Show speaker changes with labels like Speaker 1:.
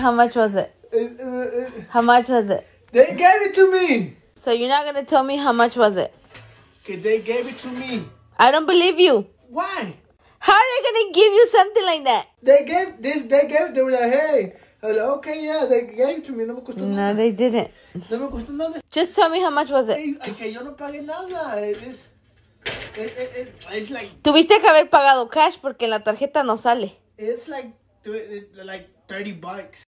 Speaker 1: How much was it? How much was it?
Speaker 2: They gave it to me.
Speaker 1: So you're not gonna tell me how much was it?
Speaker 2: Okay, they gave it to me.
Speaker 1: I don't believe you.
Speaker 2: Why?
Speaker 1: How are they gonna give you something like that?
Speaker 2: They gave this. They gave it. They were like, hey. I was like, okay, yeah, they gave it to me. No me costó
Speaker 1: No,
Speaker 2: nada.
Speaker 1: they didn't.
Speaker 2: No me costó nada.
Speaker 1: Just tell me how much was it.
Speaker 2: Es que yo no pagué nada. It's like
Speaker 1: Tuviste que haber pagado cash porque en la tarjeta no sale.
Speaker 2: it's like $30.